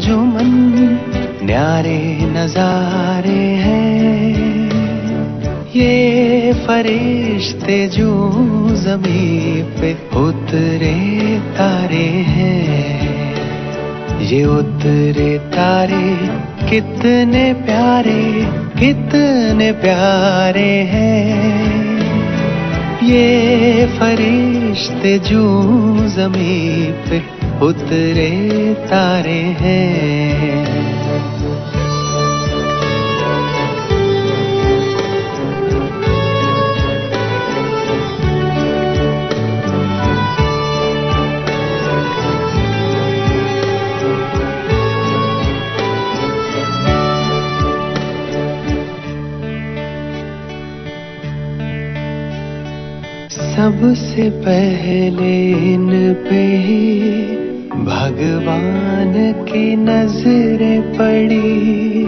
अंजुमन न्यारे नजारे हैं, ये फरिश्ते जो ज़मीं पे उतरे तारे हैं, ये उतरे तारे कितने प्यारे हैं, ये फरिश्ते जो ज़मीं पे उतरे तारे हैं। सबसे पहले इन पे ही भगवान की नजरें पड़ी,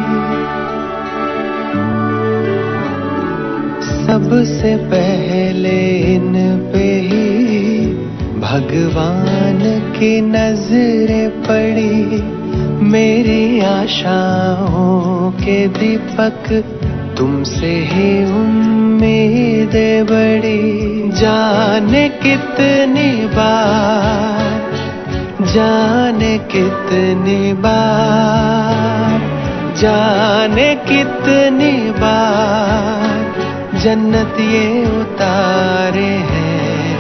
सबसे पहले इन पे ही भगवान की नजरें पड़ी। मेरी आशाओं के दीपक तुमसे ही उम्मीदें बड़ी। जाने कितनी बार जन्नत ये उतारे हैं,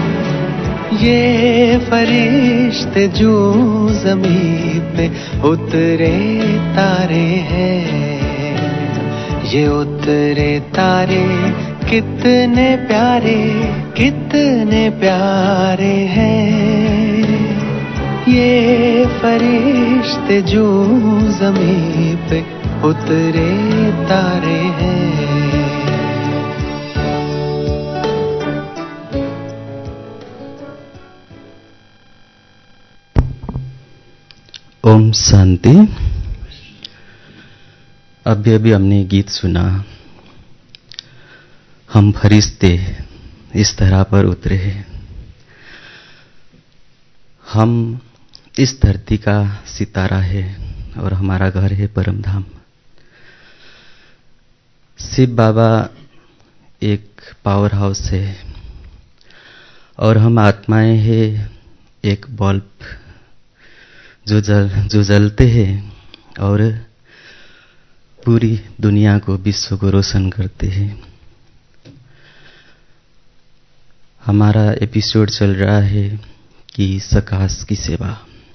ये फरिश्ते जो ज़मीं पे उतरे तारे हैं, ये उतरे तारे कितने प्यारे हैं, ये फरिश्ते जो ज़मीं पे उतरे तारे हैं। ओम शांति। अभी हमने गीत सुना, हम फरिश्ते इस तरह पर उतरे हैं। हम इस धरती का सितारा है और हमारा घर है परम धाम। शिव बाबा एक पावर हाउस है और हम आत्माएं हैं एक बल्ब जो जलते हैं और पूरी दुनिया को, विश्व को रोशन करते हैं। हमारा एपिसोड चल रहा है कि सकाश की सेवा।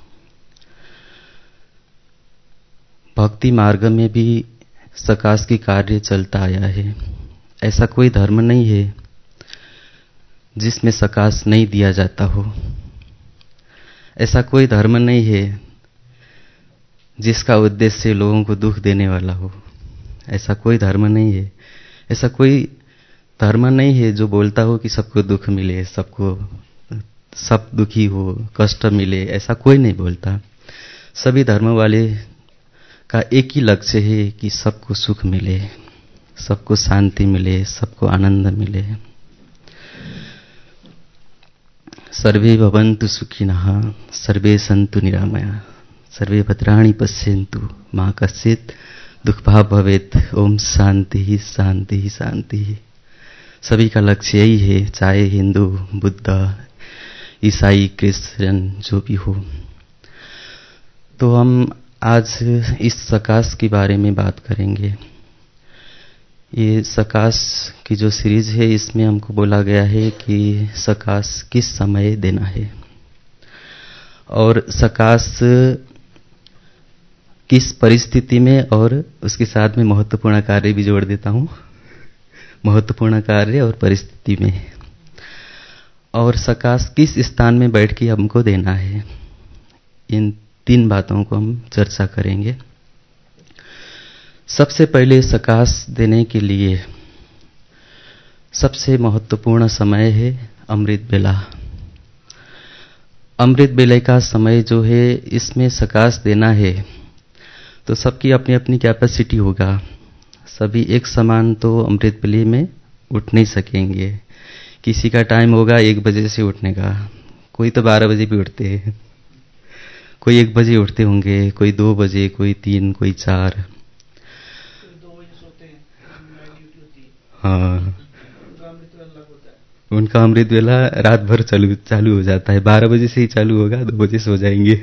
भक्ति मार्ग में भी सकाश की कार्य चलता आया है। ऐसा कोई धर्म नहीं है जिसमें सकाश नहीं दिया जाता हो। ऐसा कोई धर्म नहीं है जिसका उद्देश्य लोगों को दुख देने वाला हो। ऐसा कोई धर्म नहीं है। ऐसा कोई धर्म नहीं है जो बोलता हो कि सबको दुख मिले, सब दुखी हो, कष्ट मिले। ऐसा कोई नहीं बोलता। सभी धर्म वाले का एक ही लक्ष्य है कि सबको सुख मिले, सबको शांति मिले, सबको आनंद मिले। सर्वे भवन्तु सुखिनः, सर्वे सन्तु निरामया, सर्वे भद्राणि पश्यन्तु मा कश्चित् दुःखभाग् भवेत्। ओम शांति शांति शांति। सभी का लक्ष्य यही है, चाहे हिंदू, बुद्ध, ईसाई, क्रिश्चियन जो भी हो। तो हम आज इस सकाश के बारे में बात करेंगे। ये सकाश की जो सीरीज है, इसमें हमको बोला गया है कि सकाश किस समय देना है और सकाश किस परिस्थिति में, और उसके साथ में महत्वपूर्ण कार्य भी जोड़ देता हूँ, महत्वपूर्ण कार्य और परिस्थिति में, और सकाश किस स्थान में बैठ के हमको देना है। इन तीन बातों को हम चर्चा करेंगे। सबसे पहले सकाश देने के लिए सबसे महत्वपूर्ण समय है अमृत बेला। अमृत बेले का समय जो है, इसमें सकाश देना है तो सबकी अपनी अपनी कैपेसिटी होगा। सभी एक समान तो अमृत बेले में उठ नहीं सकेंगे। किसी का टाइम होगा 1 बजे से उठने का, कोई तो 12 बजे भी उठते हैं, कोई 1 बजे उठते होंगे, कोई 2 बजे, कोई 3, कोई 4। 2 बजे सोते हैं, नाइट ड्यूटी होती है। हाँ, उनका अमृत वेला अलग होता है। उनका अमृत वेला रात भर चालू हो जाता है। 12 बजे से ही चालू होगा, 2 बजे सो जाएंगे।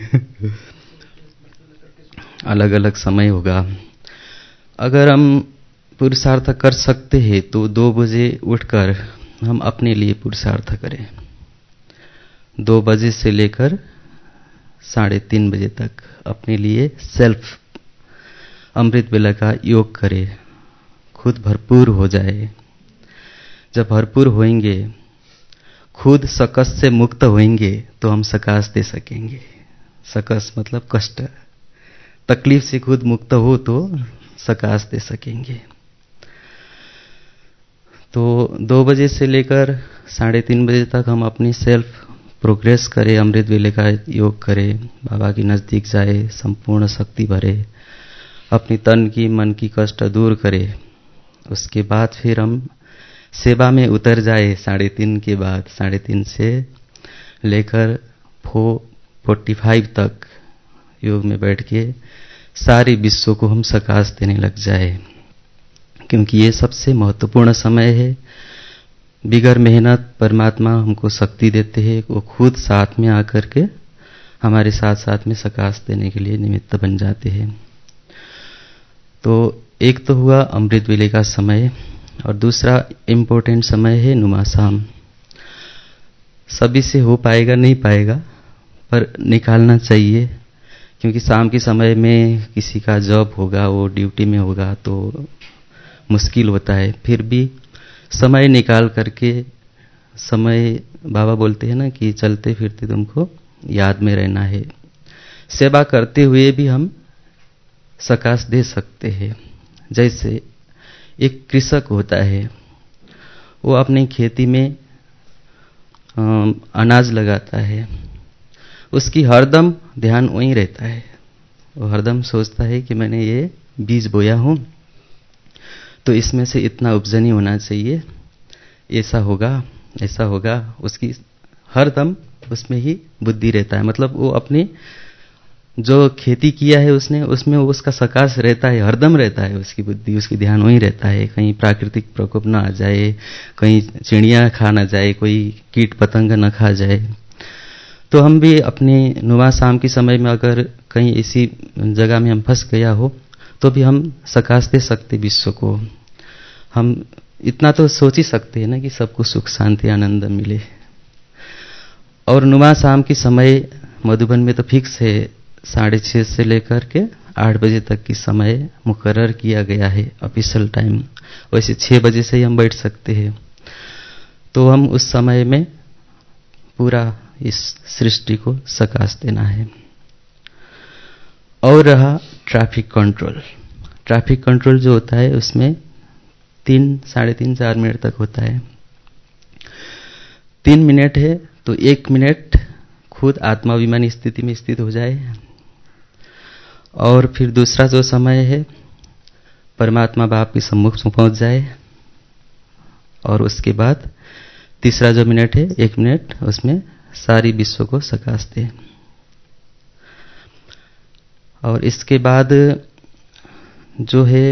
अलग अलग समय होगा। अगर हम पुरुषार्थ कर सकते हैं तो 2 बजे उठकर हम अपने लिए पुरुषार्थ करें। 2 बजे से लेकर 3:30 बजे तक अपने लिए सेल्फ अमृत वेला का योग करें, खुद भरपूर हो जाए। जब भरपूर होएंगे, खुद सकस से मुक्त होएंगे, तो हम सकाश दे सकेंगे। सकस मतलब कष्ट, तकलीफ से खुद मुक्त हो तो सकाश दे सकेंगे। तो 2 बजे से लेकर 3:30 बजे तक हम अपनी सेल्फ प्रोग्रेस करें, अमृत वेले का योग करें, बाबा के नज़दीक जाए, संपूर्ण शक्ति भरे, अपनी तन की मन की कष्ट दूर करे। उसके बाद फिर हम सेवा में उतर जाए। 3:30 के बाद 3:30 से लेकर 4:45 तक योग में बैठ के सारी विश्व को हम सकाश देने लग जाए, क्योंकि ये सबसे महत्वपूर्ण समय है। बिगर मेहनत परमात्मा हमको शक्ति देते हैं, वो खुद साथ में आकर के हमारे साथ साथ में सकाश देने के लिए निमित्त बन जाते हैं। तो एक तो हुआ अमृत वेले का समय, और दूसरा इम्पोर्टेंट समय है नुमाशाम। सभी से हो पाएगा नहीं पाएगा, पर निकालना चाहिए, क्योंकि शाम के समय में किसी का जॉब होगा, वो ड्यूटी में होगा, तो मुश्किल होता है। फिर भी समय निकाल करके, समय बाबा बोलते हैं ना कि चलते फिरते तुमको याद में रहना है। सेवा करते हुए भी हम सकाश दे सकते हैं। जैसे एक कृषक होता है, वो अपनी खेती में अनाज लगाता है, उसकी हरदम ध्यान वहीं रहता है। वो हरदम सोचता है कि मैंने ये बीज बोया हूँ, तो इसमें से इतना उपजनी होना चाहिए, ऐसा होगा ऐसा होगा। उसकी हरदम उसमें ही बुद्धि रहता है। मतलब वो अपनी जो खेती किया है उसने, उसमें उसका सकाश रहता है, हरदम रहता है उसकी बुद्धि, उसकी ध्यान वहीं रहता है। कहीं प्राकृतिक प्रकोप ना आ जाए, कहीं चिड़िया खा ना जाए, कोई कीट पतंग न खा जाए। तो हम भी अपने नुमाशाम के समय में अगर कहीं ऐसी जगह में हम फंस गया हो, तो भी हम सकाश दे सकते विश्व को। हम इतना तो सोच ही सकते हैं ना कि सबको सुख शांति आनंद मिले। और नुमाशाम के समय मधुबन में तो फिक्स है, 6:30 से लेकर के 8 बजे तक की समय मुकर्रर किया गया है, ऑफिशियल टाइम। वैसे 6 बजे से ही हम बैठ सकते हैं। तो हम उस समय में पूरा इस सृष्टि को सकाश देना है। और रहा ट्रैफिक कंट्रोल। ट्रैफिक कंट्रोल जो होता है उसमें 3-4 मिनट तक होता है। 3 मिनट है तो 1 मिनट खुद आत्माभिमानी स्थिति में स्थित हो जाए, और फिर दूसरा जो समय है परमात्मा बाप के सम्मुख में पहुंच जाए, और उसके बाद तीसरा जो मिनट है 1 मिनट, उसमें सारी विश्व को सकाश दे। और इसके बाद जो है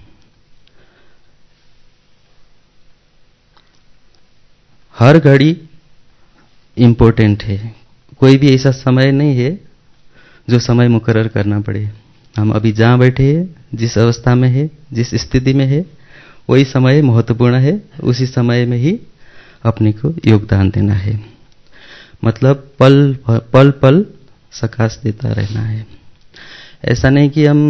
हर घड़ी इम्पोर्टेंट है। कोई भी ऐसा समय नहीं है जो समय मुकर्रर करना पड़े। हम अभी जहाँ बैठे हैं, जिस अवस्था में है, जिस स्थिति में है, वही समय महत्वपूर्ण है। उसी समय में ही अपने को योगदान देना है। मतलब पल पल पल सकाश देता रहना है। ऐसा नहीं कि हम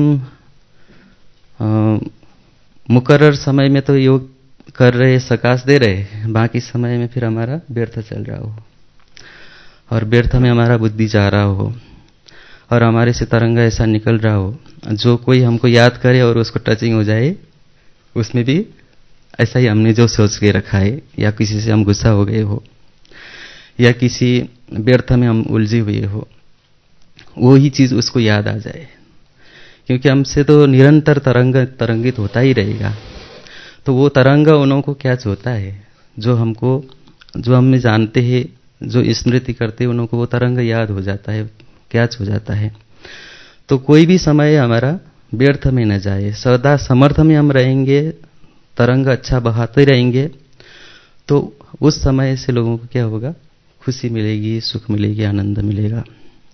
मुकर्रर समय में तो योग कर रहे, सकाश दे रहे, बाकी समय में फिर हमारा व्यर्थ चल रहा हो, और व्यर्थ में हमारा बुद्धि जा रहा हो, और हमारे से तरंगा ऐसा निकल रहा हो, जो कोई हमको याद करे और उसको टचिंग हो जाए, उसमें भी ऐसा ही हमने जो सोच के रखा है, या किसी से हम गुस्सा हो गए हो, या किसी व्यर्थ में हम उलझे हुए हो, वो ही चीज उसको याद आ जाए। क्योंकि हमसे तो निरंतर तरंगित होता ही रहेगा। तो वो तरंग उन्हों को क्या होता है, जो हमको, जो हमें जानते हैं, जो स्मृति करते हैं, उन्हों को वो तरंग याद हो जाता है कैच हो जाता है। तो कोई भी समय हमारा व्यर्थ में न जाए, सदा समर्थ में हम रहेंगे, तरंग अच्छा बहाते रहेंगे, तो उस समय से लोगों को क्या होगा, खुशी मिलेगी, सुख मिलेगी, आनंद मिलेगा।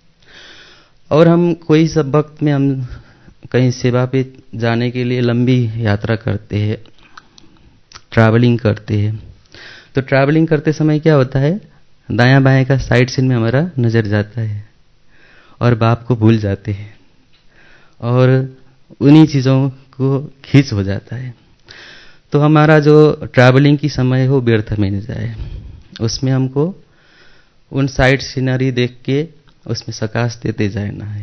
और हम कोई सब वक्त में हम कहीं सेवा पे जाने के लिए लंबी यात्रा करते हैं, ट्रैवलिंग करते हैं। तो ट्रैवलिंग करते समय क्या होता है, दायां बाएं का साइड सीन में हमारा नजर जाता है और बाप को भूल जाते हैं और उन्हीं चीज़ों को खींच हो जाता है। तो हमारा जो ट्रैवलिंग की समय हो व्यर्थ में न जाए, उसमें हमको उन साइड सीनरी देख के उसमें सकाश देते जाना है।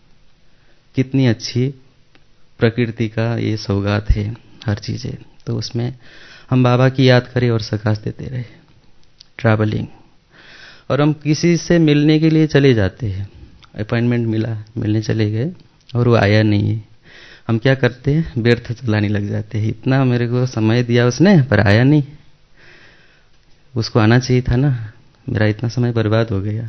कितनी अच्छी प्रकृति का ये सौगात है हर चीज़ें, तो उसमें हम बाबा की याद करें और सकाश देते रहे ट्रैवलिंग। और हम किसी से मिलने के लिए चले जाते हैं, अपॉइंटमेंट मिला, मिलने चले गए और वो आया नहीं है, हम क्या करते हैं, व्यर्थ चलाने लग जाते हैं। इतना मेरे को समय दिया उसने पर आया नहीं, उसको आना चाहिए था ना, मेरा इतना समय बर्बाद हो गया।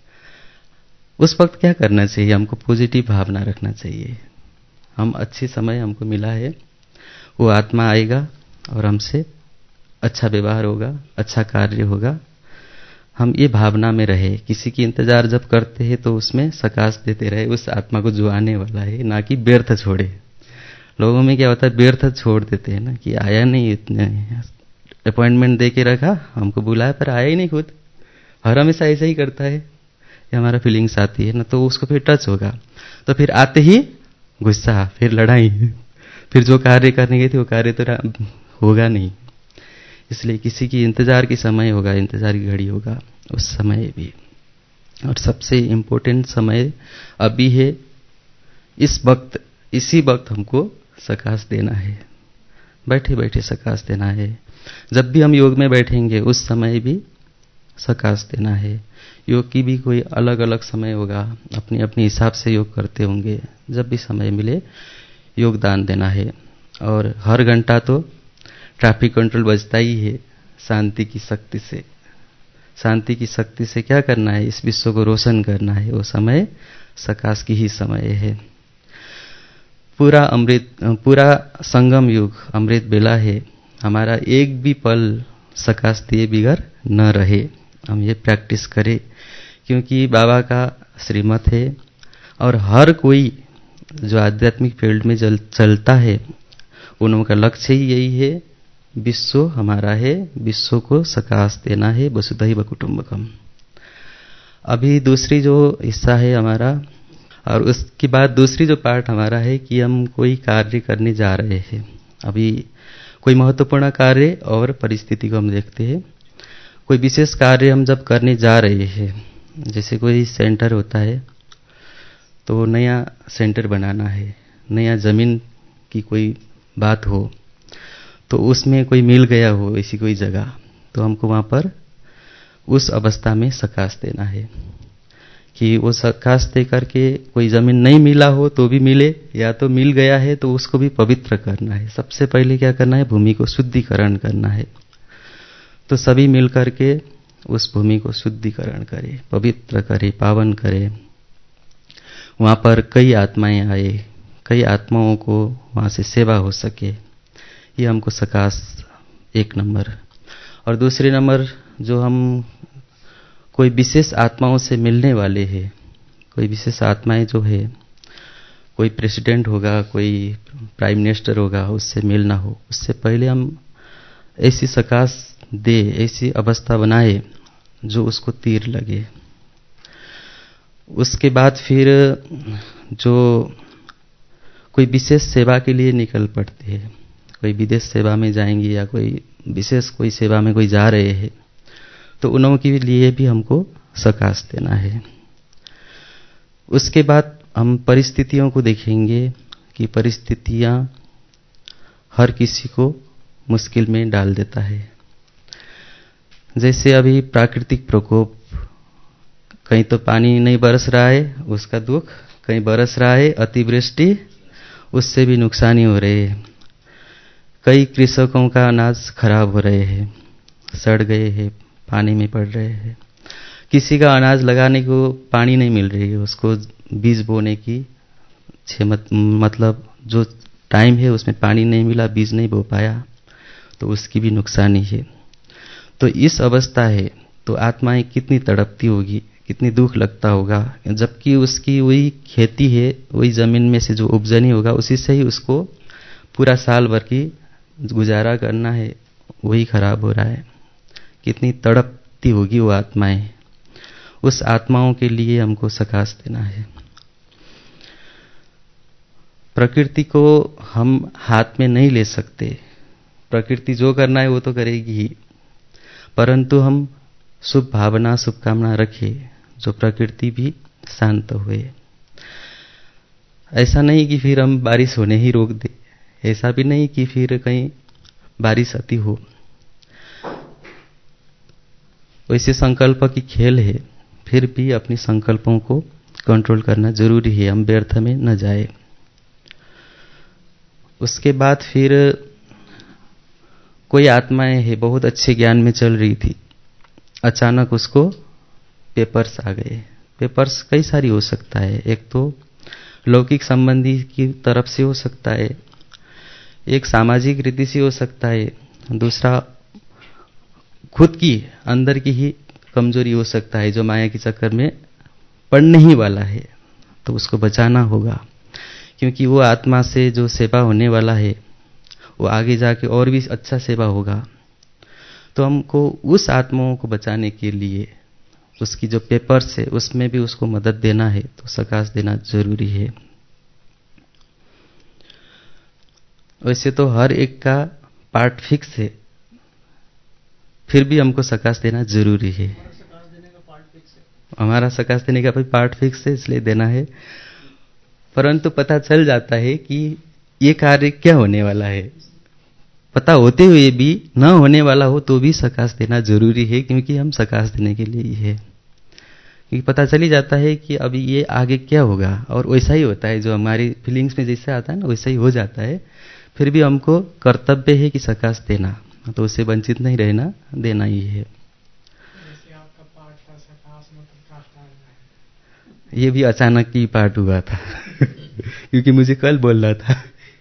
उस वक्त क्या करना चाहिए, हमको पॉजिटिव भावना रखना चाहिए। हम अच्छी समय हमको मिला है, वो आत्मा आएगा और हमसे अच्छा व्यवहार होगा, अच्छा कार्य होगा। हम ये भावना में रहे, किसी की इंतजार जब करते हैं तो उसमें सकाश देते रहे उस आत्मा को जो आने वाला है, ना कि व्यर्थ छोड़े। लोगों में क्या होता है, व्यर्थ छोड़ देते हैं ना, कि आया नहीं, इतने अपॉइंटमेंट दे के रखा, हमको बुलाया पर आया ही नहीं खुद। हर हमेशा ऐसा ही करता है, ये हमारा फीलिंग्स आती है ना, तो उसको फिर टच होगा, तो फिर आते ही गुस्सा, फिर लड़ाई, फिर जो कार्य करने गए थे वो कार्य तो होगा नहीं। इसलिए किसी की इंतजार की समय होगा, इंतजार की घड़ी होगा, उस समय भी। और सबसे इम्पोर्टेंट समय अभी है, इस वक्त, इसी वक्त हमको सकाश देना है, बैठे बैठे सकाश देना है। जब भी हम योग में बैठेंगे उस समय भी सकाश देना है। योग की भी कोई अलग अलग समय होगा, अपनी अपनी हिसाब से योग करते होंगे। जब भी समय मिले योगदान देना है। और हर घंटा तो ट्रैफिक कंट्रोल बजता ही है शांति की शक्ति से। शांति की शक्ति से क्या करना है, इस विश्व को रोशन करना है। वो समय सकाश की ही समय है। पूरा अमृत, पूरा संगम युग अमृत बेला है। हमारा एक भी पल सकाश दिए बिगर न रहे, हम ये प्रैक्टिस करें, क्योंकि बाबा का श्रीमत है। और हर कोई जो आध्यात्मिक फील्ड में चलता है, उनका लक्ष्य ही यही है, विश्व हमारा है, विश्व को सकाश देना है, वसुधैव कुटुंबकम। अभी दूसरी जो हिस्सा है हमारा, और उसके बाद दूसरी जो पार्ट हमारा है कि हम कोई कार्य करने जा रहे हैं। अभी कोई महत्वपूर्ण कार्य और परिस्थिति को हम देखते हैं। कोई विशेष कार्य हम जब करने जा रहे हैं, जैसे कोई सेंटर होता है, तो नया सेंटर बनाना है, नया जमीन की कोई बात हो, तो उसमें कोई मिल गया हो ऐसी कोई जगह, तो हमको वहाँ पर उस अवस्था में सकाश देना है कि वो सकाश दे करके कोई जमीन नहीं मिला हो तो भी मिले, या तो मिल गया है तो उसको भी पवित्र करना है। सबसे पहले क्या करना है, भूमि को शुद्धिकरण करना है। तो सभी मिल करके उस भूमि को शुद्धिकरण करें, पवित्र करें, पावन करें। वहाँ पर कई आत्माएं आए, कई आत्माओं को वहाँ से सेवा हो सके, ये हमको सकाश एक नंबर। और दूसरे नंबर, जो हम कोई विशेष आत्माओं से मिलने वाले हैं, कोई विशेष आत्माएं जो है, कोई प्रेसिडेंट होगा, कोई प्राइम मिनिस्टर होगा, उससे मिलना हो, उससे पहले हम ऐसी सकाश दे, ऐसी अवस्था बनाए जो उसको तीर लगे। उसके बाद फिर जो कोई विशेष सेवा के लिए निकल पड़ते हैं, कोई विदेश सेवा में जाएंगे या कोई विशेष कोई सेवा में कोई जा रहे हैं, तो उन के लिए भी हमको सकाश देना है। उसके बाद हम परिस्थितियों को देखेंगे कि परिस्थितियां हर किसी को मुश्किल में डाल देता है। जैसे अभी प्राकृतिक प्रकोप, कहीं तो पानी नहीं बरस रहा है उसका दुख, कहीं बरस रहा है अतिवृष्टि, उससे भी नुकसानी हो रही है। कई कृषकों का अनाज खराब हो रहे हैं, सड़ गए हैं, पानी में पड़ रहे हैं। किसी का अनाज लगाने को पानी नहीं मिल रही है, उसको बीज बोने की मतलब जो टाइम है उसमें पानी नहीं मिला, बीज नहीं बो पाया, तो उसकी भी नुकसानी है। तो इस अवस्था है तो आत्माएं कितनी तड़पती होगी, कितनी दुख लगता होगा, जबकि उसकी वही खेती है, वही जमीन में से जो उपजनी होगा उसी से ही उसको पूरा साल भर की गुजारा करना है, वही खराब हो रहा है। कितनी तड़पती होगी वो आत्माएं। उस आत्माओं के लिए हमको सकाश देना है। प्रकृति को हम हाथ में नहीं ले सकते, प्रकृति जो करना है वो तो करेगी ही, परंतु हम शुभ भावना शुभकामना रखें, जो प्रकृति भी शांत हुए। ऐसा नहीं कि फिर हम बारिश होने ही रोक दें, ऐसा भी नहीं कि फिर कहीं बारिश अति हो। वैसे संकल्प की खेल है, फिर भी अपनी संकल्पों को कंट्रोल करना जरूरी है, हम व्यर्थ में न जाए। उसके बाद फिर कोई आत्माएं है बहुत अच्छे ज्ञान में चल रही थी, अचानक उसको पेपर्स आ गए। पेपर्स कई सारी हो सकता है, एक तो लौकिक संबंधी की तरफ से हो सकता है, एक सामाजिक रीति से हो सकता है, दूसरा खुद की अंदर की ही कमजोरी हो सकता है, जो माया के चक्कर में पड़ने ही वाला है, तो उसको बचाना होगा। क्योंकि वो आत्मा से जो सेवा होने वाला है वो आगे जाके और भी अच्छा सेवा होगा। तो हमको उस आत्माओं को बचाने के लिए उसकी जो पेपर्स है उसमें भी उसको मदद देना है, तो सकाश देना जरूरी है। वैसे तो हर एक का पार्ट फिक्स है, फिर भी हमको सकाश देना जरूरी है। हमारा सकाश देने का भी पार्ट फिक्स है, इसलिए देना है। परंतु पता चल जाता है कि ये कार्य क्या होने वाला है, पता होते हुए भी न होने वाला हो तो भी सकाश देना जरूरी है, क्योंकि हम सकाश देने के लिए ही है। क्योंकि पता चल ही जाता है कि अभी ये आगे क्या होगा, और वैसा ही होता है, जो हमारी फीलिंग्स में जैसे आता है ना वैसा ही हो जाता है। फिर भी हमको कर्तव्य है कि सकाश देना, तो उससे वंचित नहीं रहना, देना ही है। ये भी अचानक ही पाठ हुआ था क्योंकि मुझे कल बोलना था।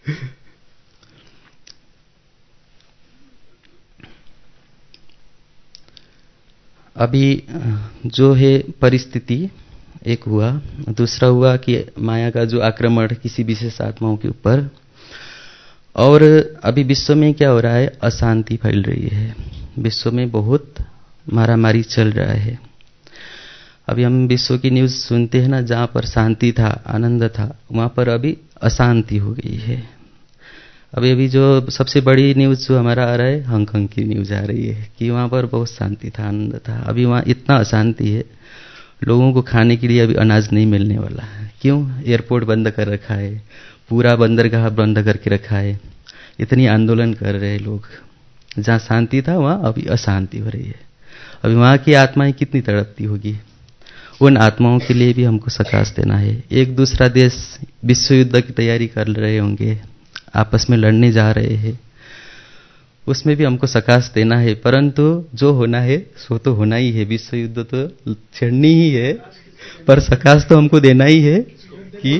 अभी जो है परिस्थिति एक हुआ, दूसरा हुआ कि माया का जो आक्रमण किसी विशेष आत्माओं के ऊपर, और अभी विश्व में क्या हो रहा है, अशांति फैल रही है। विश्व में बहुत मारामारी चल रहा है। अभी हम विश्व की न्यूज़ सुनते हैं ना, जहाँ पर शांति था, आनंद था, वहाँ पर अभी अशांति हो गई है। अभी जो सबसे बड़ी न्यूज़ जो हमारा आ रहा है, हांगकांग की न्यूज़ आ रही है कि वहाँ पर बहुत शांति था, आनंद था। अभी वहाँ इतना अशांति है, लोगों को खाने के लिए अभी अनाज नहीं मिलने वाला है। क्यों? एयरपोर्ट बंद कर रखा है, पूरा बंदरगाह बंद करके रखा है, इतनी आंदोलन कर रहे हैं लोग। जहाँ शांति था वहाँ अभी अशांति हो रही है। अभी वहाँ की आत्माएं कितनी तड़पती होगी। उन आत्माओं के लिए भी हमको सकाश देना है। एक दूसरा देश विश्व युद्ध की तैयारी कर रहे होंगे, आपस में लड़ने जा रहे हैं, उसमें भी हमको सकाश देना है। परंतु जो होना है सो तो होना ही है, विश्व युद्ध तो छेड़नी ही है, पर सकाश तो हमको देना ही है कि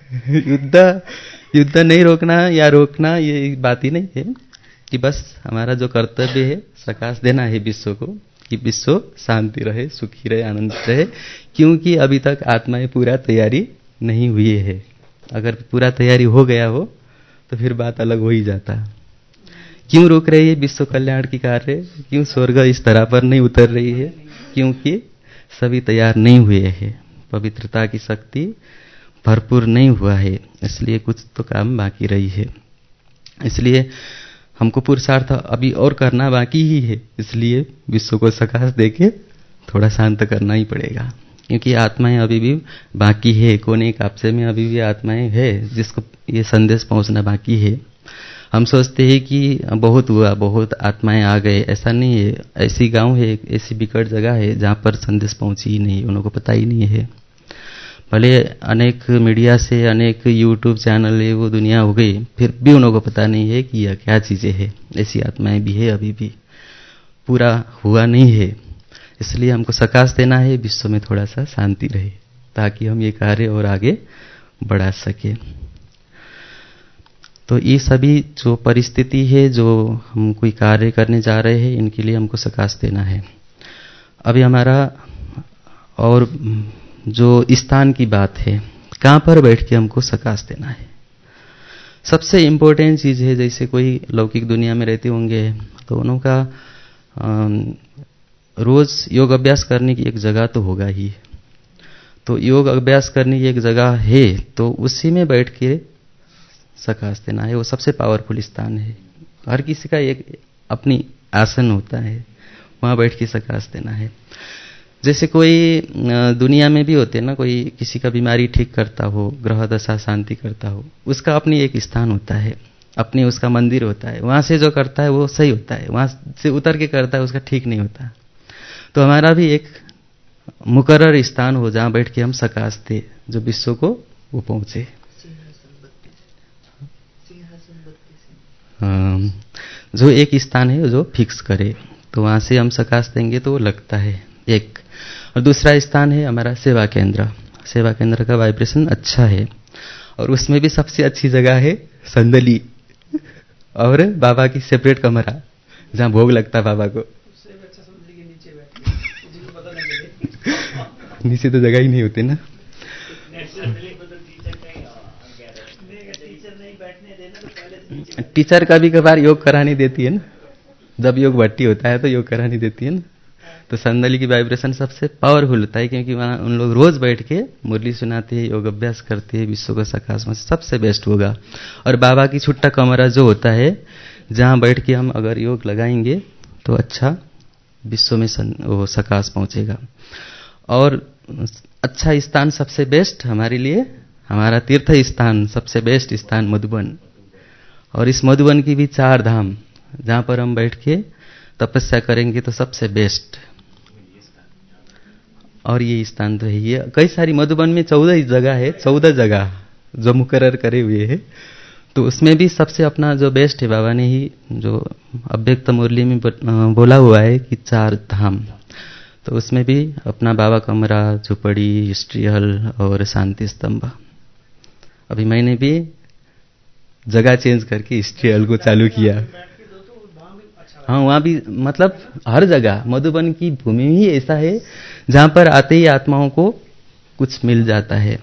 युद्ध नहीं रोकना या रोकना, ये बात ही नहीं है, कि बस हमारा जो कर्तव्य है सकाश देना है विश्व को, कि विश्व शांति रहे, सुखी रहे, आनंदित रहे। क्योंकि अभी तक आत्माएं पूरा तैयारी नहीं हुई है। अगर पूरा तैयारी हो गया हो तो फिर बात अलग हो ही जाता। क्यों रोक रही है विश्व कल्याण की कार्य? क्यों स्वर्ग इस तरह पर नहीं उतर रही है? क्योंकि सभी तैयार नहीं हुए हैं, पवित्रता की शक्ति भरपूर नहीं हुआ है, इसलिए कुछ तो काम बाकी रही है। इसलिए हमको पुरुषार्थ अभी और करना बाकी ही है, इसलिए विश्व को सकाश देके थोड़ा शांत करना ही पड़ेगा। क्योंकि आत्माएं अभी भी बाकी है, कोने कापसे में अभी भी आत्माएं है जिसको ये संदेश पहुंचना बाकी है। हम सोचते हैं कि बहुत हुआ, बहुत आत्माएं आ गए, ऐसा नहीं है। ऐसी गांव है, ऐसी बिकट जगह है जहां पर संदेश पहुंची ही नहीं, उनको पता ही नहीं है। भले अनेक मीडिया से, अनेक यूट्यूब चैनल है, वो दुनिया हो गई, फिर भी उनको पता नहीं है कि यह क्या चीजें है। ऐसी आत्माएं भी है, अभी भी पूरा हुआ नहीं है। इसलिए हमको सकाश देना है, विश्व में थोड़ा सा शांति रहे, ताकि हम ये कार्य और आगे बढ़ा सके। तो ये सभी जो परिस्थिति है, जो हम कोई कार्य करने जा रहे हैं, इनके लिए हमको सकाश देना है। अभी हमारा और जो स्थान की बात है, कहाँ पर बैठ के हमको सकाश देना है। सबसे इम्पोर्टेंट चीज़ है, जैसे कोई लौकिक दुनिया में रहते होंगे तो उनका रोज योग अभ्यास करने की एक जगह तो होगा ही। तो योग अभ्यास करने की एक जगह है तो उसी में बैठ के सकाश देना है। वो सबसे पावरफुल स्थान है। हर किसी का एक अपनी आसन होता है, वहाँ बैठ के सकाश देना है। जैसे कोई दुनिया में भी होते हैं ना, कोई किसी का बीमारी ठीक करता हो, ग्रह दशा शांति करता हो, उसका अपनी एक स्थान होता है, अपनी उसका मंदिर होता है। वहाँ से जो करता है वो सही होता है, वहाँ से उतर के करता है उसका ठीक नहीं होता। तो हमारा भी एक मुकर्रर स्थान हो जहाँ बैठ के हम सकाश दे, जो विश्व को वो पहुँचे। जो एक स्थान है जो फिक्स करे, तो वहाँ से हम सकाश देंगे तो वो लगता है एक। और दूसरा स्थान है हमारा सेवा केंद्र। सेवा केंद्र का वाइब्रेशन अच्छा है, और उसमें भी सबसे अच्छी जगह है संदली और बाबा की सेपरेट कमरा जहाँ भोग लगता है बाबा को। नीचे तो जगह ही नहीं होती ना। टीचर कभी कभार योग कराने देती है ना, जब योग भट्टी होता है तो योग कराने देती है ना। तो संदली की वाइब्रेशन सबसे पावरफुल होता है, क्योंकि वहाँ उन लोग रोज बैठ के मुरली सुनाते हैं, योग अभ्यास करते हैं, विश्व का सकाश में सबसे बेस्ट होगा। और बाबा की छुट्टा कमरा जो होता है, जहाँ बैठ के हम अगर योग लगाएंगे तो अच्छा विश्व में वो सकाश पहुँचेगा। और अच्छा स्थान सबसे बेस्ट हमारे लिए, हमारा तीर्थ स्थान सबसे बेस्ट स्थान मधुबन। और इस मधुबन की भी 4 धाम जहाँ पर हम बैठ के तपस्या करेंगे तो सबसे बेस्ट। और ये स्थान तो है, ये कई सारी मधुबन में 14 जगह है, 14 जगह जो मुकर्रर करे हुए हैं। तो उसमें भी सबसे अपना जो बेस्ट है, बाबा ने ही जो अव्यक्त मुरली में बोला हुआ है कि 4 धाम। तो उसमें भी अपना बाबा कमरा, झुपड़ी, हिस्ट्री हॉल और शांति स्तंभ। अभी मैंने भी जगह चेंज करके हिस्ट्री हॉल को चालू किया। हाँ, वहाँ भी मतलब हर जगह मधुबन की भूमि ही ऐसा है जहाँ पर आते ही आत्माओं को कुछ मिल जाता है।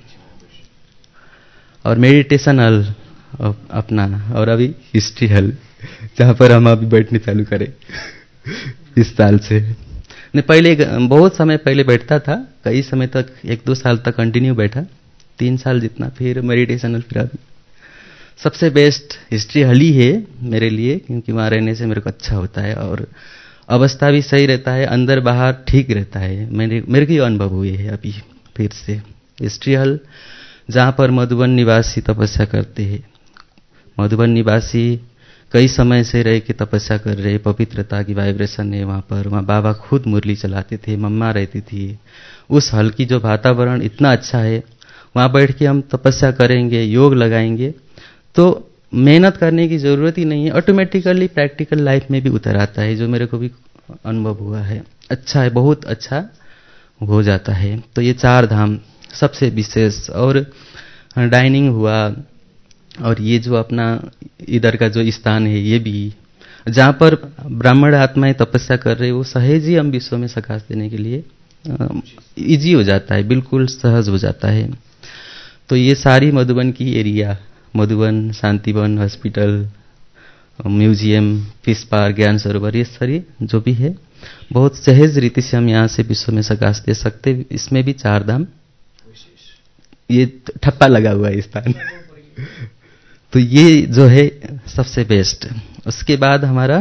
और मेडिटेशन हॉल अपना, और अभी हिस्ट्री हॉल जहाँ पर हम अभी बैठने चालू करें इस साल से। नहीं, पहले बहुत समय पहले बैठता था, कई समय तक 1-2 साल तक कंटिन्यू बैठा, 3 साल जितना, फिर मेडिटेशन हॉल। फिर अभी सबसे बेस्ट हिस्ट्री हॉल ही है मेरे लिए, क्योंकि वहाँ रहने से मेरे को अच्छा होता है और अवस्था भी सही रहता है, अंदर बाहर ठीक रहता है। मेरे को अनुभव हुए है अभी फिर से। हिस्ट्री हॉल जहाँ पर मधुबन निवासी तपस्या करते हैं, मधुबन निवासी कई समय से रह के तपस्या कर रहे, पवित्रता की वाइब्रेशन है वहाँ पर। वहाँ बाबा खुद मुरली चलाते थे, मम्मा रहती थी। उस हल की जो वातावरण इतना अच्छा है, वहाँ बैठ के हम तपस्या करेंगे, योग लगाएंगे तो मेहनत करने की जरूरत ही नहीं है, ऑटोमेटिकली प्रैक्टिकल लाइफ में भी उतर आता है, जो मेरे को भी अनुभव हुआ है। अच्छा है, बहुत अच्छा हो जाता है। तो ये 4 धाम सबसे विशेष। और डाइनिंग हुआ, और ये जो अपना इधर का जो स्थान है, ये भी जहाँ पर ब्राह्मण आत्माएं तपस्या कर रहे, वो सहज ही हम विश्व में सकाश देने के लिए इजी हो जाता है, बिल्कुल सहज हो जाता है। तो ये सारी मधुबन की area, Madhuban, Shantivan, hospital, museum, fish park, Gyan Sarovar, ये सारी जो भी है, बहुत सहज रीति से हम यहाँ से विश्व में सकाश दे सकते। इसमें भी 4 धाम, ये ठप्पा लगा हुआ है स्थान तो ये जो है सबसे बेस्ट। उसके बाद हमारा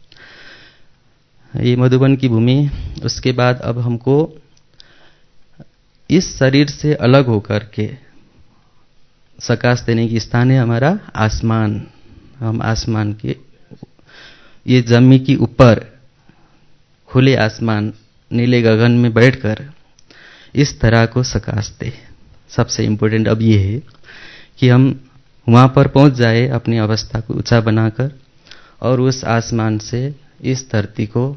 ये मधुबन की भूमि। उसके बाद अब हमको इस शरीर से अलग होकर के सकाश देने की स्थान है हमारा आसमान। हम आसमान के, ये जमी के ऊपर खुले आसमान, नीले गगन में बैठकर इस तरह को सकाश दे। सबसे इम्पोर्टेंट अब ये है कि हम वहाँ पर पहुँच जाए अपनी अवस्था को ऊंचा बनाकर, और उस आसमान से इस धरती को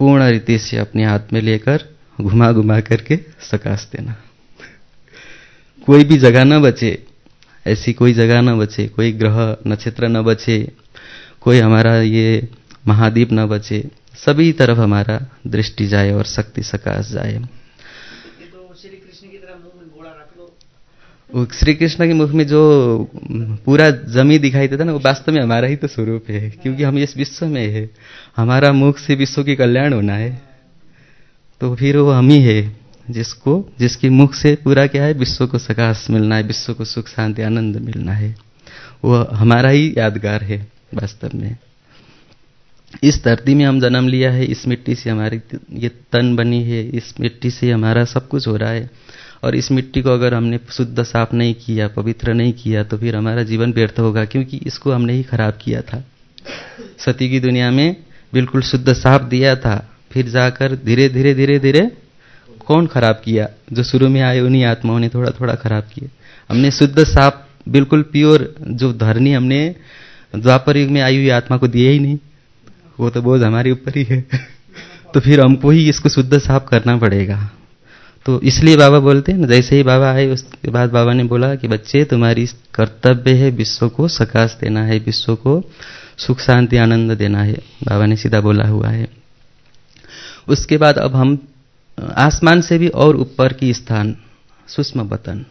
पूर्ण रीति से अपने हाथ में लेकर घुमा घुमा करके सकाश देना। कोई भी जगह न बचे, ऐसी कोई जगह न बचे, कोई ग्रह नक्षत्र न बचे, कोई हमारा ये महाद्वीप न बचे, सभी तरफ हमारा दृष्टि जाए और शक्ति सकाश जाए। तो श्री कृष्ण की तरह मुंह में घोड़ा रख लो। वो श्री कृष्ण के मुख में जो पूरा जमी दिखाई देता ना, वो वास्तव में हमारा ही तो स्वरूप है, क्योंकि हम इस विश्व में है। हमारा मुख से विश्व की कल्याण होना है, तो फिर वो हम ही है जिसकी मुख से पूरा क्या है, विश्व को सकाश मिलना है, विश्व को सुख शांति आनंद मिलना है। वो हमारा ही यादगार है वास्तव में। इस धरती में हम जन्म लिया है, इस मिट्टी से हमारी ये तन बनी है, इस मिट्टी से हमारा सब कुछ हो रहा है। और इस मिट्टी को अगर हमने शुद्ध साफ नहीं किया, पवित्र नहीं किया, तो फिर हमारा जीवन व्यर्थ होगा, क्योंकि इसको हमने ही खराब किया था। सती की दुनिया में बिल्कुल शुद्ध साफ दिया था, फिर जाकर धीरे धीरे धीरे धीरे कौन खराब किया? जो शुरू में आए उन्हीं आत्माओं ने थोड़ा थोड़ा खराब किया। हमने शुद्ध साफ बिल्कुल प्योर जो धरनी हमने द्वापर युग में आई हुई आत्मा को दिए ही नहीं, वो तो बोझ हमारे ऊपर ही है। तो फिर हमको ही इसको शुद्ध साफ करना पड़ेगा। तो इसलिए बाबा बोलते हैं ना, जैसे ही बाबा आए उसके बाद बाबा ने बोला कि बच्चे तुम्हारी कर्तव्य है विश्व को सकाश देना है, विश्व को सुख शांति आनंद देना है। बाबा ने सीधा बोला हुआ है। उसके बाद अब हम आसमान से भी और ऊपर की स्थान सूक्ष्म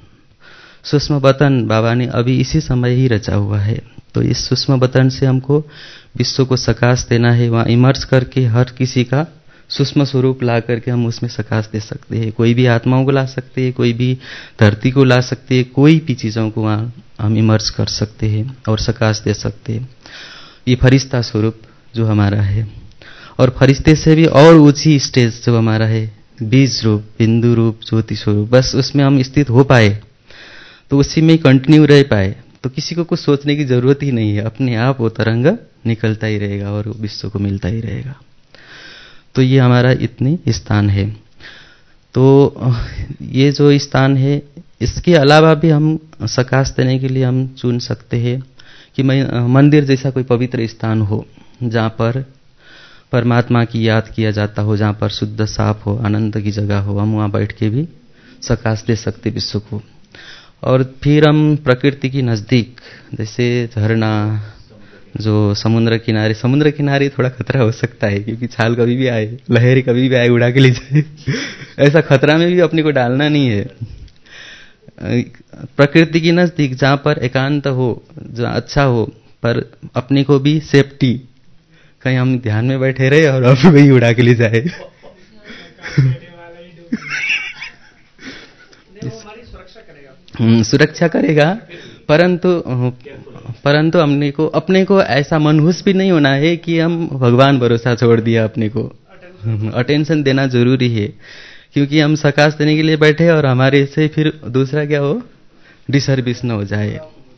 वतन बाबा ने अभी इसी समय ही रचा हुआ है। तो इस सूक्ष्म वतन से हमको विश्व को सकाश देना है। वहां इमर्ज करके हर किसी का सूक्ष्म स्वरूप ला करके हम उसमें सकाश दे सकते हैं। कोई भी आत्माओं को ला सकते हैं, कोई भी धरती को ला सकते हैं, कोई भी चीजों को वहां हम इमर्ज कर सकते हैं और सकाश दे सकते हैं। ये फरिश्ता स्वरूप जो हमारा है, और फरिश्ते से भी और ऊंची स्टेज जो हमारा है, बीज रूप, बिंदु रूप, ज्योति स्वरूप, बस उसमें हम स्थित हो पाए तो उसी में कंटिन्यू रह पाए, तो किसी को कुछ सोचने की जरूरत ही नहीं है। अपने आप वो तरंग निकलता ही रहेगा और विश्व को मिलता ही रहेगा। तो ये हमारा इतनी स्थान है। तो ये जो स्थान है, इसके अलावा भी हम सकाश देने के लिए हम चुन सकते हैं कि मंदिर जैसा कोई पवित्र स्थान हो, जहाँ पर परमात्मा की याद किया जाता हो, जहाँ पर शुद्ध साफ हो, आनंद की जगह हो, हम वहाँ बैठ के भी सकाश दे सकते विश्व को। और फिर हम प्रकृति की नजदीक, जैसे झरना, जो समुद्र किनारे थोड़ा खतरा हो सकता है, क्योंकि छाल कभी भी आए, लहर कभी भी आए, उड़ा के ले जाए। ऐसा खतरा में भी अपने को डालना नहीं है। प्रकृति की नजदीक, जहाँ पर एकांत हो, जहाँ अच्छा हो, पर अपने को भी सेफ्टी, कहीं हम ध्यान में बैठे रहे और अब वही उड़ा के ले जाए। सुरक्षा करेगा, परंतु अपने को ऐसा मनहूस भी नहीं होना है कि हम भगवान भरोसा छोड़ दिया। अपने को अटेंशन देना जरूरी है, क्योंकि हम सकाश देने के लिए बैठे और हमारे से फिर दूसरा क्या हो, डिसर्विस न हो जाए।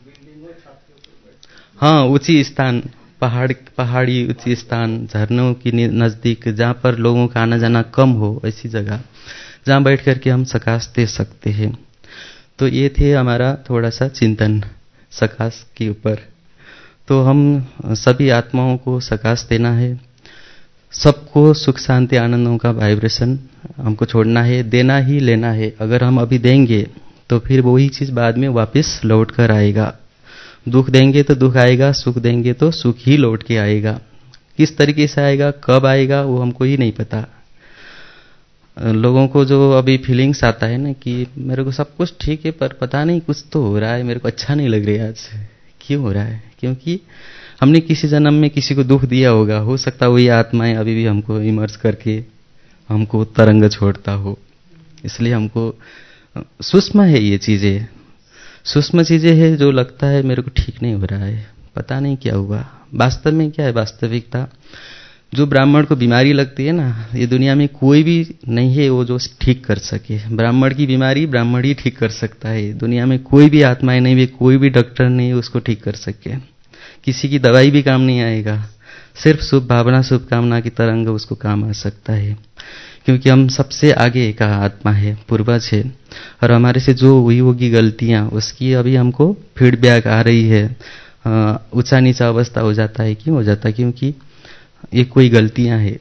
हाँ, ऊंची स्थान, पहाड़ी ऊंची स्थान, झरनों की नजदीक, जहाँ पर लोगों का आना जाना कम हो, ऐसी जगह जहाँ बैठ करके हम सकाश दे सकते हैं। तो ये थे हमारा थोड़ा सा चिंतन सकाश के ऊपर। तो हम सभी आत्माओं को सकाश देना है, सबको सुख शांति आनंदों का वाइब्रेशन हमको छोड़ना है, देना ही लेना है। अगर हम अभी देंगे तो फिर वही चीज बाद में वापस लौट कर आएगा। दुख देंगे तो दुख आएगा, सुख देंगे तो सुख ही लौट के आएगा। किस तरीके से आएगा, कब आएगा, वो हमको ही नहीं पता। लोगों को जो अभी फीलिंग्स आता है ना कि मेरे को सब कुछ ठीक है पर पता नहीं कुछ तो हो रहा है, मेरे को अच्छा नहीं लग रहा है आज। क्यों हो रहा है? क्योंकि हमने किसी जन्म में किसी को दुख दिया होगा। हो सकता है वही आत्माएं अभी भी हमको इमर्ज करके हमको तरंग छोड़ता हो। इसलिए हमको सूक्ष्म है, ये चीजें सूक्ष्म चीजें हैं जो लगता है मेरे को ठीक नहीं हो रहा है, पता नहीं क्या हुआ। वास्तव में क्या है वास्तविकता? जो ब्राह्मण को बीमारी लगती है ना, ये दुनिया में कोई भी नहीं है वो जो ठीक कर सके। ब्राह्मण की बीमारी ब्राह्मण ही ठीक कर सकता है। दुनिया में कोई भी आत्माएं नहीं है, कोई भी डॉक्टर नहीं है उसको ठीक कर सके। किसी की दवाई भी काम नहीं आएगा, सिर्फ शुभ भावना शुभ कामना की तरंग उसको काम आ सकता है। क्योंकि हम सबसे आगे का आत्मा है, पूर्वज है, और हमारे से जो हुई होगी गलतियां उसकी अभी हमको फीडबैक आ रही है। ऊंचा नीचा अवस्था हो जाता है। क्यों हो जाता है? क्योंकि ये कोई गलतियां है,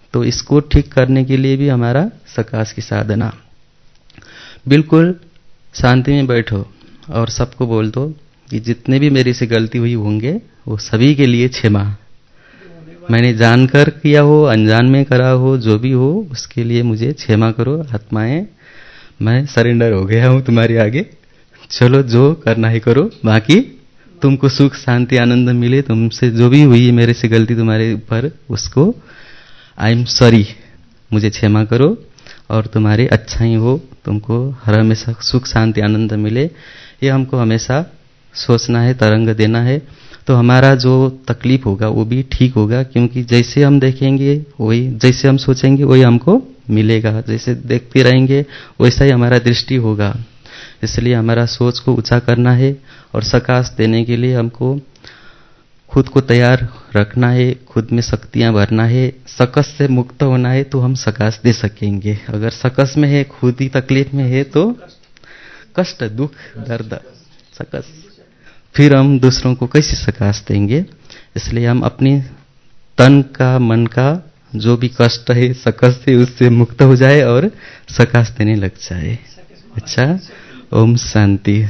तो इसको ठीक करने के लिए भी हमारा सकाश की साधना। बिल्कुल शांति में बैठो और सबको बोल दो कि जितने भी मेरे से गलती हुई होंगे वो सभी के लिए क्षमा। मैंने जानकर किया हो, अनजान में करा हो, जो भी हो उसके लिए मुझे क्षमा करो आत्माएं। मैं सरेंडर हो गया हूं तुम्हारे आगे, चलो जो करना है करो, बाकी तुमको सुख शांति आनंद मिले। तुमसे जो भी हुई मेरे से गलती तुम्हारे ऊपर, उसको आई एम सॉरी, मुझे क्षमा करो और तुम्हारे अच्छा ही हो, तुमको हर हमेशा सुख शांति आनंद मिले। ये हमको हमेशा सोचना है, तरंग देना है। तो हमारा जो तकलीफ होगा वो भी ठीक होगा, क्योंकि जैसे हम देखेंगे वही, जैसे हम सोचेंगे वही हमको मिलेगा। जैसे देखते रहेंगे वैसा ही हमारा दृष्टि होगा। इसलिए हमारा सोच को ऊंचा करना है और सकाश देने के लिए हमको खुद को तैयार रखना है, खुद में शक्तियां भरना है। सकस से मुक्त होना है तो हम सकाश दे सकेंगे। अगर सकस में है, खुद ही तकलीफ में है, तो कष्ट, दुख, दर्द, सकस, फिर हम दूसरों को कैसे सकाश देंगे। इसलिए हम अपनी तन का, मन का जो भी कष्ट है सकस से उससे मुक्त हो जाए और सकाश देने लग जाए। अच्छा, ओम शांति।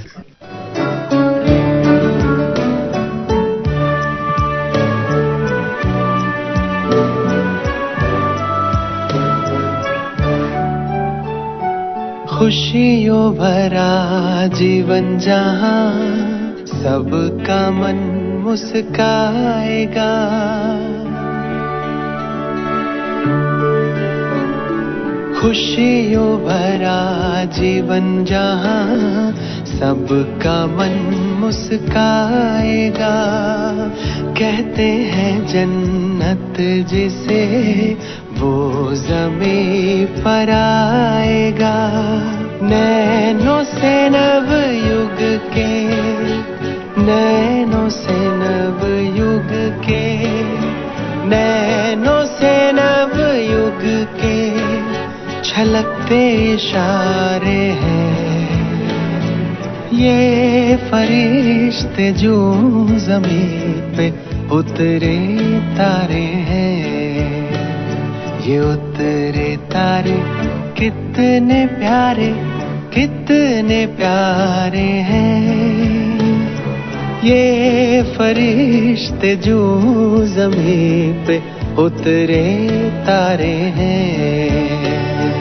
खुशियों भरा जीवन जहां सबका मन मुस्काएगा, खुशियों भरा जीवन जहां सबका मन मुस्काएगा। कहते हैं जन्नत जिसे वो ज़मीं पर आएगा। नैनों से नव युग के, नैनों से नव युग के, नैनों से नव युग के छलकते इशारे हैं। ये फरिश्ते जो ज़मीं पे उतरे तारे हैं, ये उतरे तारे कितने प्यारे, कितने प्यारे हैं। ये फरिश्ते जो ज़मीं पे उतरे तारे हैं।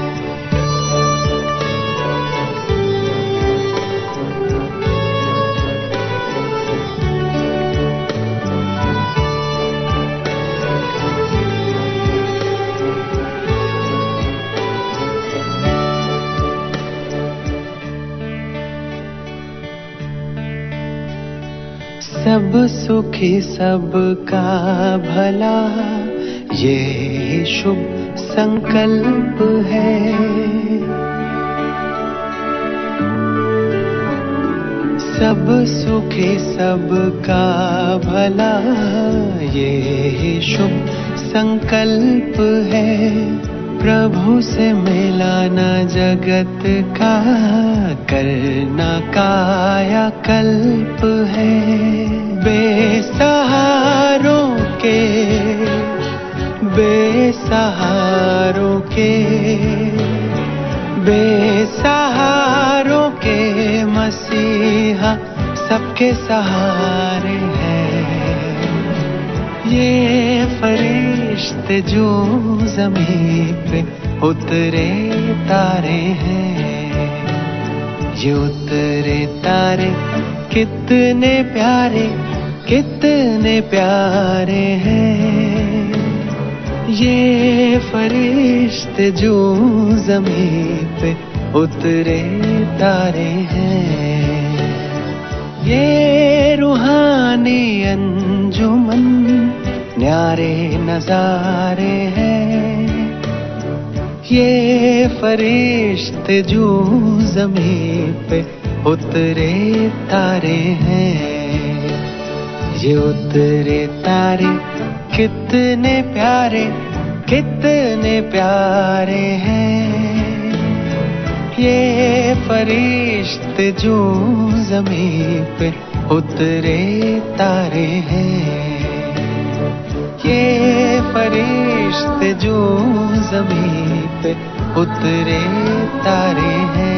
सब सुखी सबका भला, ये शुभ संकल्प है। सब सुखी सबका भला, ये शुभ संकल्प है। प्रभु से मिलाना जगत का करना काया कल्प है। बेसहारों के, बेसहारों के, बेसहारों के मसीहा सबके सहारे हैं। ये फरिश्ते जो ज़मीं पे उतरे तारे हैं, ये उतरे तारे कितने प्यारे, कितने प्यारे हैं। ये फरिश्ते जो ज़मीं पे उतरे तारे हैं, ये रूहानी अंजुमन न्यारे नजारे हैं। ये फरिश्ते जो ज़मीं पे उतरे तारे हैं, ये उतरे तारे कितने प्यारे, कितने प्यारे हैं। ये फरिश्ते जो ज़मीं पे उतरे तारे हैं, ये फरिश्ते जो ज़मीं पे उतरे तारे हैं।